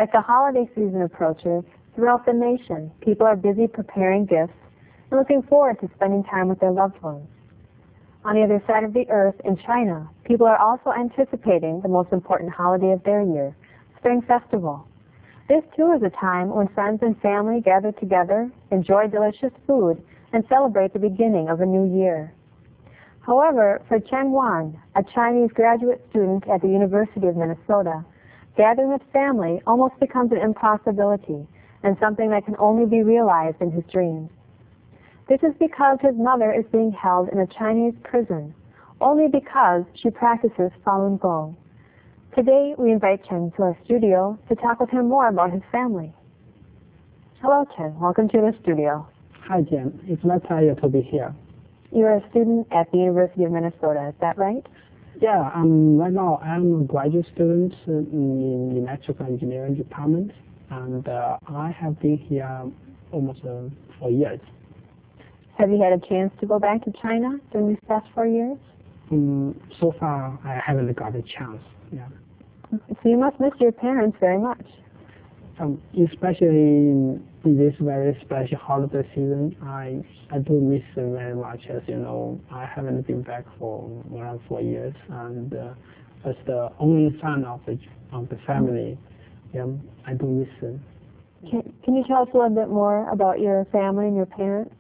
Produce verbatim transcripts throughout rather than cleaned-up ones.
As the holiday season approaches, throughout the nation, people are busy preparing gifts and looking forward to spending time with their loved ones. On the other side of the earth, in China, people are also anticipating the most important holiday of their year, Spring Festival. This too is a time when friends and family gather together, enjoy delicious food, and celebrate the beginning of a new year. However, for Chen Wan, a Chinese graduate student at the University of Minnesota, gathering with family almost becomes an impossibility and something that can only be realized in his dreams. This is because his mother is being held in a Chinese prison, only because she practices Falun Gong. Today, we invite Chen to our studio to talk with him more about his family. Hello, Chen. Welcome to the studio. Hi, Jen. It's my pleasure to be here. You're a student at the University of Minnesota, is that right? Yeah, um, right now I'm a graduate student in the electrical engineering department, and uh, I have been here almost uh, four years. Have you had a chance to go back to China during these past four years? Um, so far, I haven't got a chance. Yeah. So you must miss your parents very much. Um, especially in, in this very special holiday season, I I do miss them very much. As you know, I haven't been back for more than four years, and uh, as the only son of the of the family, yeah, I do miss them. Can, can you tell us a little bit more about your family and your parents?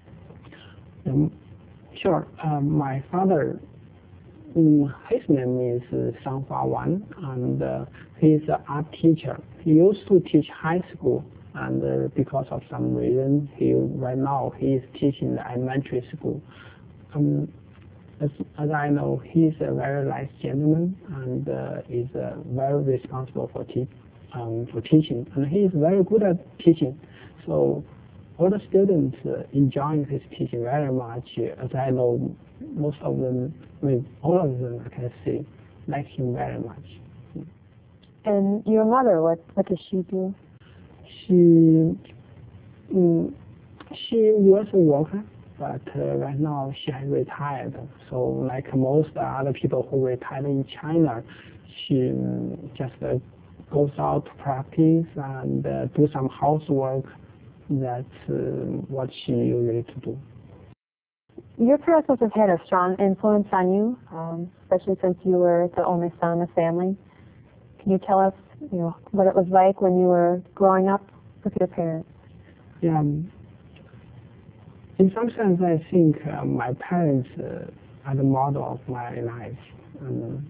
Um, sure. Um, my father, um, his name is uh, Sang Hua Wan, and uh, he's an art teacher. He used to teach high school, and uh, because of some reason, he right now he is teaching the elementary school. Um, as, as I know, he's a very nice gentleman, and uh, is uh, very responsible for te um, for teaching, and he is very good at teaching. So all the students uh, enjoying his teaching very much. Uh, as I know, most of them, I mean, all of them, I can say, like him very much. And your mother, what, what does she do? She, um, she was a worker, but uh, right now she has retired. So like most other people who retired in China, she um, just uh, goes out to practice and uh, do some housework. That's uh, what she usually to do. Your parents must have had a strong influence on you, um, especially since you were the only son in the family. Can you tell us, you know, what it was like when you were growing up with your parents? Yeah. Um, in some sense, I think uh, my parents uh, are the model of my life. Um,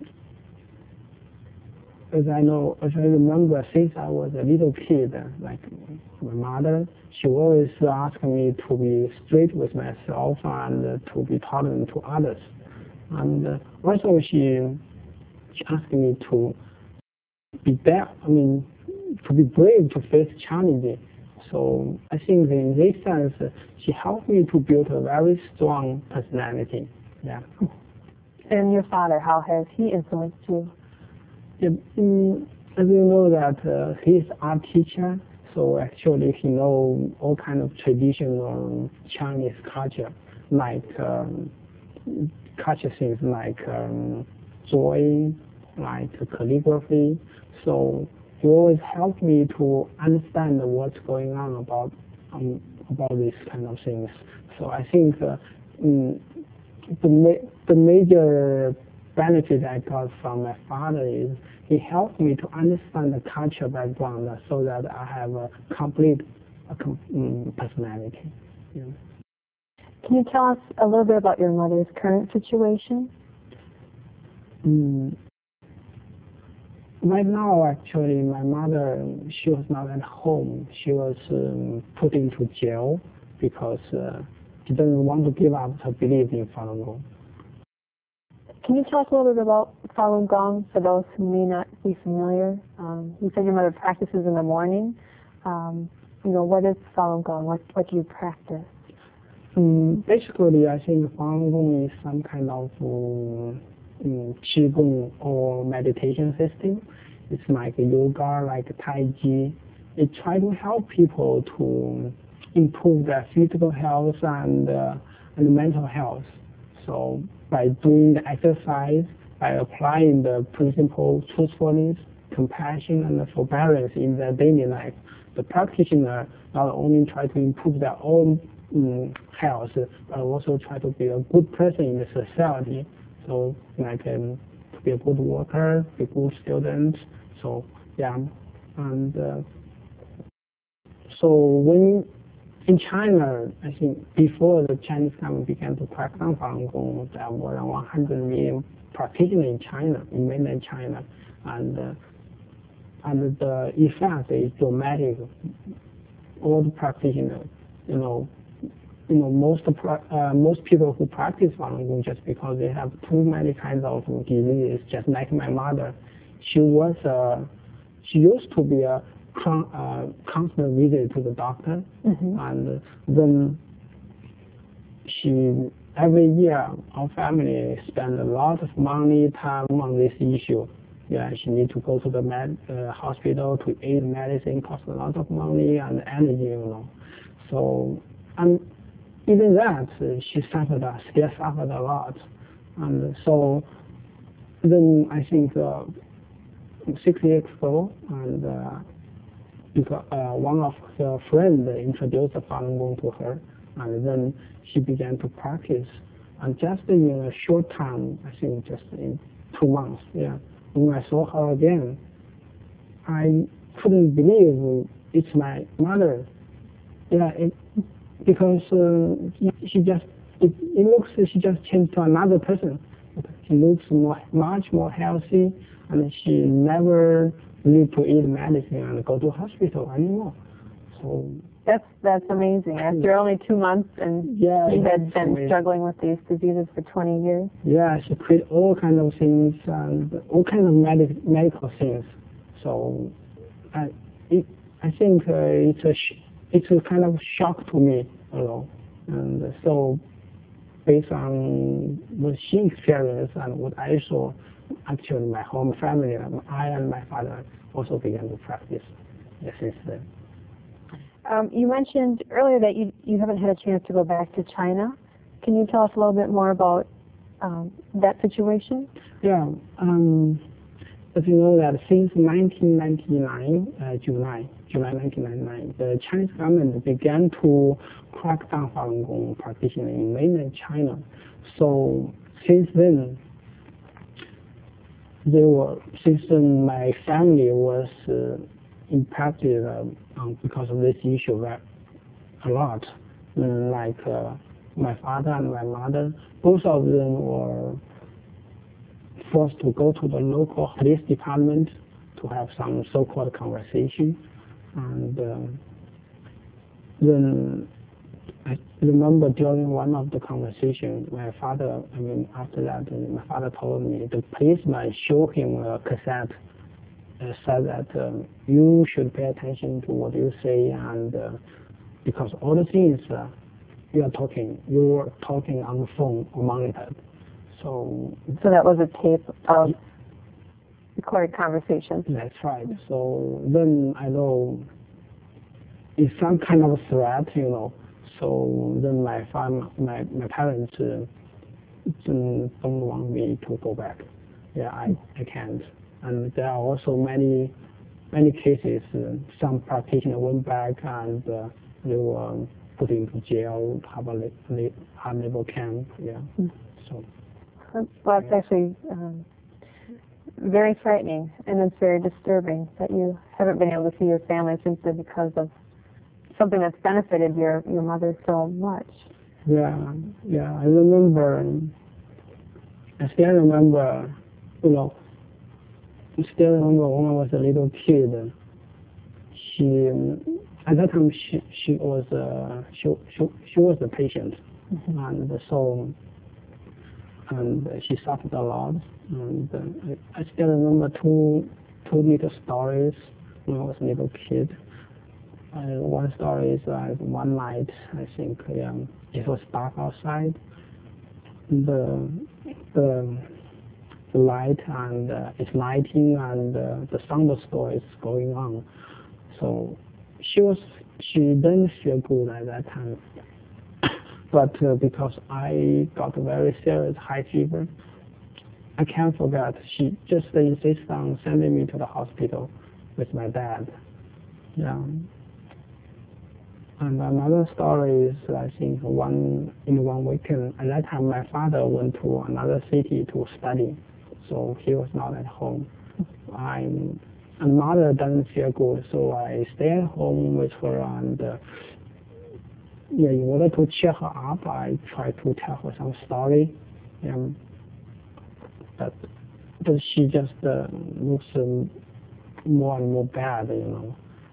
as I know, as I remember, since I was a little kid, uh, like my mother, she always asked me to be straight with myself and uh, to be tolerant to others. And uh, also she, she asked me to be there, I mean, to be brave to face challenges. So I think in this sense, uh, she helped me to build a very strong personality. Yeah. And your father, how has he influenced you? Yeah, um, as you know that uh, he's art teacher, so actually he knows all kind of traditional Chinese culture, like um, culture things like um, drawing, like calligraphy. So he always helped me to understand what's going on about um, about these kind of things. So I think uh, um, the ma the major benefit I got from my father is he helped me to understand the culture background so that I have a complete a com um, personality. You know. Can you tell us a little bit about your mother's current situation? Mm. Right now, actually, my mother, she was not at home. She was um, put into jail because uh, she doesn't want to give up her belief in Falun Gong. Can you tell us a little bit about Falun Gong for those who may not be familiar? Um, you said your mother practices in the morning. Um, you know, what is Falun Gong? What, what do you practice? Um, basically, I think Falun Gong is some kind of um, um, Qigong or meditation system. It's like yoga, like Tai Chi. It tries to help people to improve their physical health and, uh, and mental health. So by doing the exercise, by applying the principle truthfulness, compassion and forbearance in their daily life. The practitioner not only try to improve their own um, health, but also try to be a good person in the society. So like um, to be a good worker, be a good student. So yeah, and uh, so when in China, I think before the Chinese government began to crack down Falun Gong, there were around one hundred million practitioners in China, in mainland China, and uh, and the effect is dramatic. All the practitioners, you know, you know, most uh, most people who practice Falun Gong just because they have too many kinds of diseases. Just like my mother, she was uh, she used to be a uh, constant visit to the doctor, mm-hmm. and then she every year our family spend a lot of money time on this issue. Yeah, she need to go to the med, uh, hospital to eat medicine, cost a lot of money and energy, you know. So and even that uh, she suffered, uh, still suffered a lot, and so then I think uh, six years ago, and uh, because uh, one of her friends introduced the Falun Gong to her, and then she began to practice. And just in a short time, I think just in two months, yeah, when I saw her again, I couldn't believe it's my mother. Yeah, it, because uh, she just, it, it looks she just changed to another person. She looks more, much more healthy, and she never need to eat medicine and go to hospital anymore. So that's that's amazing. After only two months, and yeah, you had been amazing. Struggling with these diseases for twenty years. Yeah, she quit all kinds of things and all kinds of medic, medical things. So I, it, I think uh, it's a sh it's a kind of shock to me, you know. And so based on what she experienced and what I saw, actually my home family, I and my father also began to practice since then. Um, you mentioned earlier that you, you haven't had a chance to go back to China. Can you tell us a little bit more about um, that situation? Yeah, um, as you know that since nineteen ninety-nine, uh, July, July nineteen ninety-nine, the Chinese government began to crack down Falun Gong practitioners in mainland China. So since then, they were, since then my family was uh, impacted uh, um, because of this issue uh, a lot. Mm, like uh, my father and my mother, both of them were forced to go to the local police department to have some so-called conversation. And uh, then I remember during one of the conversations, my father, I mean, after that, my father told me the policeman showed him a cassette, uh, said that um, you should pay attention to what you say, and uh, because all the things uh, you are talking, you are talking on the phone or monitor. So, so that was a tape of recorded conversation. That's right. So then I know it's some kind of a threat, you know. So then my fam my my parents uh, don't want me to go back. Yeah, I I can't. And there are also many many cases. Uh, some practitioners went back and uh, they were put into jail, have a labor camp. Yeah. Mm. So. Well, it's actually um, very frightening, and it's very disturbing that you haven't been able to see your family simply because of something that's benefited your your mother so much. Yeah, yeah. I remember. I still remember. You know. I still remember when I was a little kid. She, at that time, she she was uh, she she she was a patient, mm-hmm. and so. And she suffered a lot. And uh, I, I still remember two two little stories when I was a little kid. Uh, one story is uh, one night, I think um, it was dark outside. The the, the light and uh, it's lighting and uh, the thunderstorm is going on. So she was she didn't feel good at that time. But uh, because I got a very serious high fever, I can't forget. She just insists on sending me to the hospital with my dad. Yeah. And another story is, I think, one in one weekend. At that time, my father went to another city to study, so he was not at home. I'm, and mother doesn't feel good, so I stay at home with her, and uh, yeah, in order to cheer her up, I try to tell her some story. Um, but, but she just uh, looks um, more and more bad, you know.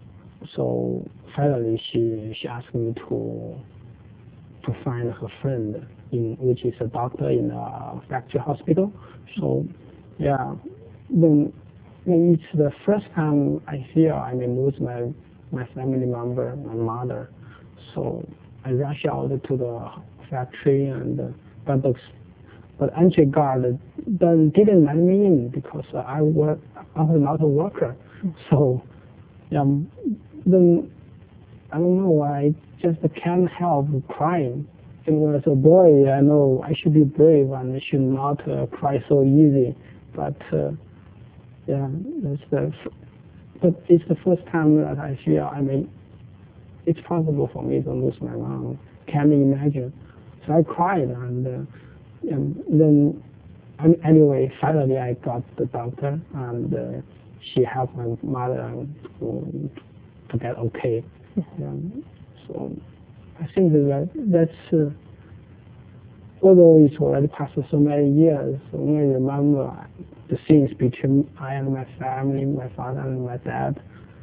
So finally, she she asked me to to find her friend, in which is a doctor in a factory hospital. So yeah, then, then it's the first time I feel I may lose my my family member, my mother. So I rush out to the factory, and uh, but the but entry guard didn't didn't let me in because I was I was not a worker. So yeah, then I don't know, I just can't help crying. It was a boy, I know I should be brave and I should not uh, cry so easy. But uh, yeah, that's the but it's the first time that I feel I mean it's possible for me to lose my mom. Can't imagine. So I cried, and, uh, and then and anyway, finally I got the doctor, and uh, she helped my mother to, to get okay. Yeah. So I think that that's uh, although it's already passed so many years, when I remember the scenes between I and my family, my father and my dad,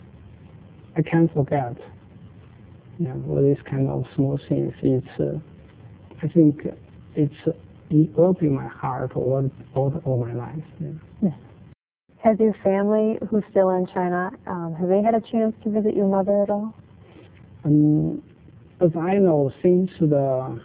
I can't forget. Yeah, all these kind of small things. It's uh, I think it's uh, it will be my heart all all, all my life. Yeah. Yeah. Has your family, who's still in China, um, have they had a chance to visit your mother at all? Um, as I know, since the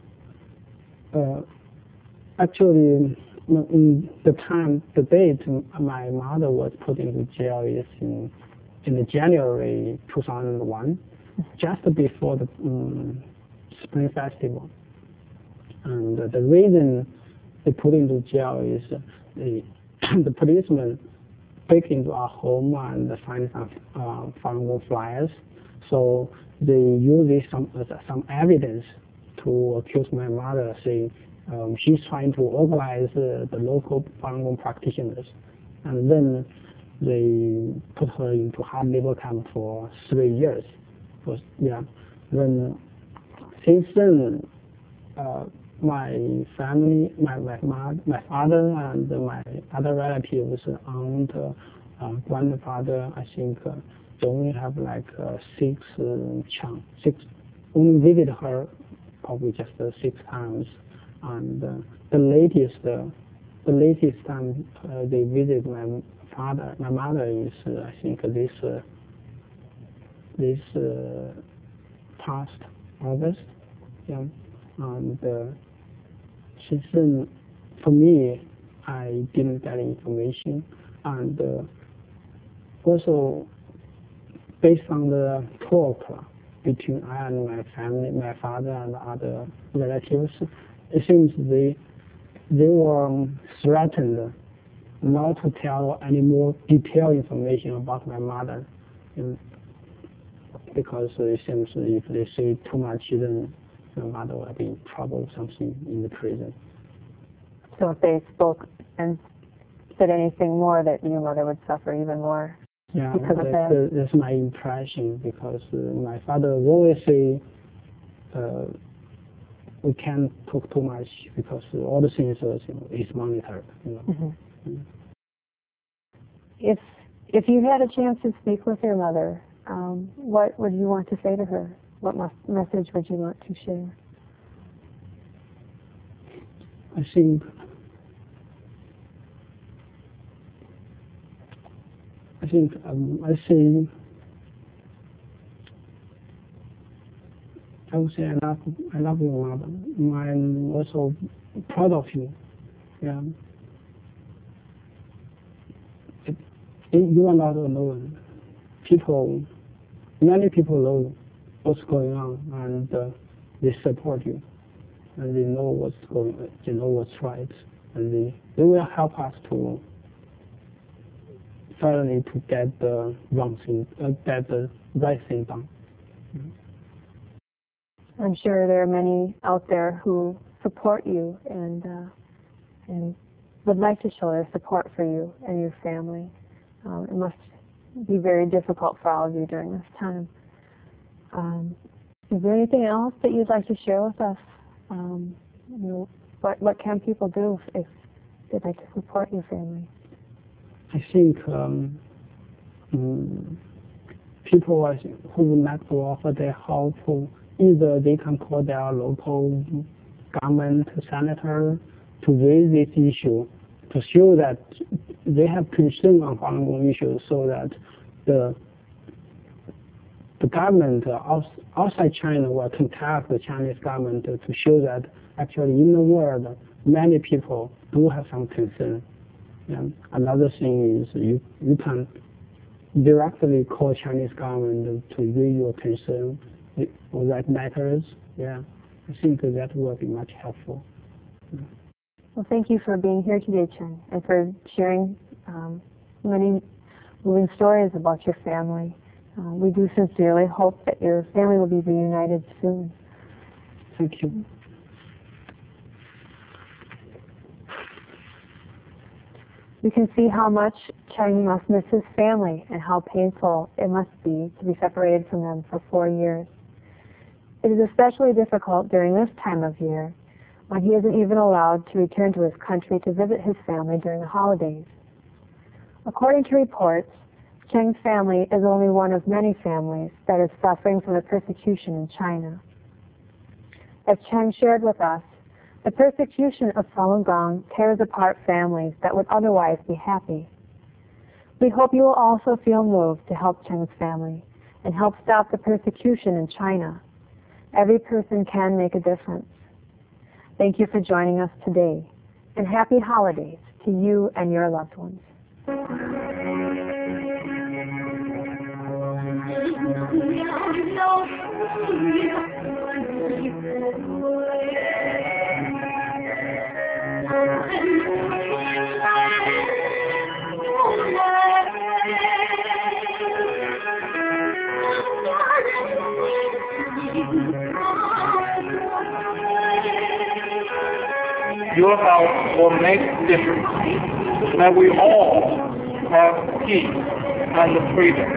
uh, actually in the time, the date my mother was put into jail is in in January two thousand one, just before the um, Spring Festival. And uh, the reason they put into jail is uh, the the policeman break into our home and find some uh, Falun Gong flyers. So they use some uh, some evidence to accuse my mother, saying um, she's trying to organize uh, the local Falun Gong practitioners, and then they put her into hard labor camp for three years. For, yeah, then since then, uh, my family, my my mom, my father, and my other relatives, aunt, uh, grandfather, I think uh, they only have like uh, six uh, chance, six. Only visit her probably just uh, six times, and uh, the latest, uh, the latest time uh, they visit my father, my mother is uh, I think this uh, this uh, past August, yeah, and. Uh, Since then, for me, I didn't get information, and uh, also based on the talk between I and my family, my father and other relatives, it seems they they were threatened not to tell any more detailed information about my mother, and because it seems if they say too much, then my mother will be in trouble, something in the prison. So if they spoke and said anything more, that your mother would suffer even more? Yeah, because that, of that? that's my impression, because uh, my father always say uh, we can't talk too much because all the things uh, you know, is monitored. You know. Mm-hmm. Mm. If if you had a chance to speak with your mother, um, what would you want to say to her? What message would you want to share? I think I think um, I say I would say I love I love your mother. I'm also proud of you. Yeah. It, it, you are not alone. People, many people know what's going on, and uh, they support you, and they know what's going. They know what's right. and they, they will help us to finally to get the wrong thing, uh, get the right thing done. I'm sure there are many out there who support you and uh, and would like to show their support for you and your family. Um, it must be very difficult for all of you during this time. Um, is there anything else that you'd like to share with us? Um, you know, what what can people do if they'd like to support your family? I think um, um, people who would like to offer their help, either they can call their local government senator to raise this issue, to show that they have concern on Falun Gong issues, so that the the government outside China will contact the Chinese government to show that actually in the world many people do have some concern. And another thing is you you can directly call Chinese government to raise your concern or write letters. Yeah, I think that will be much helpful. Yeah. Well, thank you for being here today, Chen, and for sharing um, many moving stories about your family. Uh, we do sincerely hope that your family will be reunited soon. Thank you. You can see how much Chen must miss his family and how painful it must be to be separated from them for four years. It is especially difficult during this time of year when he isn't even allowed to return to his country to visit his family during the holidays. According to reports, Cheng's family is only one of many families that is suffering from the persecution in China. As Cheng shared with us, the persecution of Falun Gong tears apart families that would otherwise be happy. We hope you will also feel moved to help Cheng's family and help stop the persecution in China. Every person can make a difference. Thank you for joining us today, and happy holidays to you and your loved ones. Your help will make a difference. May we all have peace and freedom.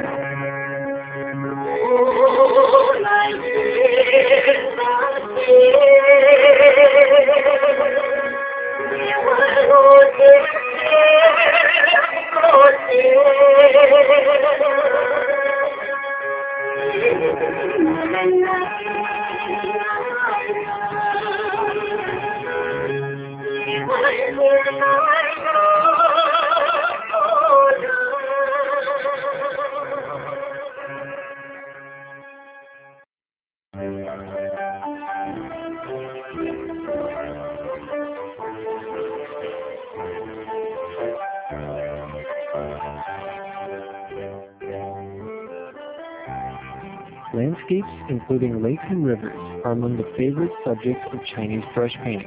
Landscapes, including lakes and rivers, are among the favorite subjects of Chinese brush painting.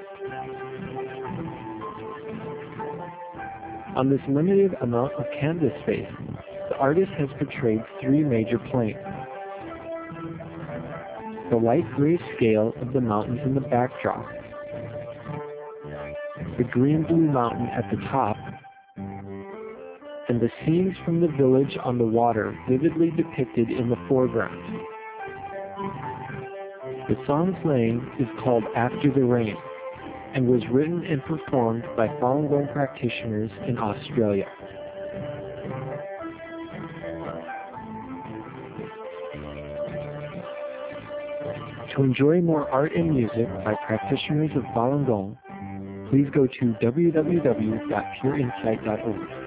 On this limited amount of canvas space, the artist has portrayed three major planes. The light gray scale of the mountains in the backdrop, the green-blue mountain at the top, and the scenes from the village on the water vividly depicted in the foreground. The song playing is called After the Rain and was written and performed by Falun Gong practitioners in Australia. To enjoy more art and music by practitioners of Falun Gong, please go to w w w dot pure insight dot org.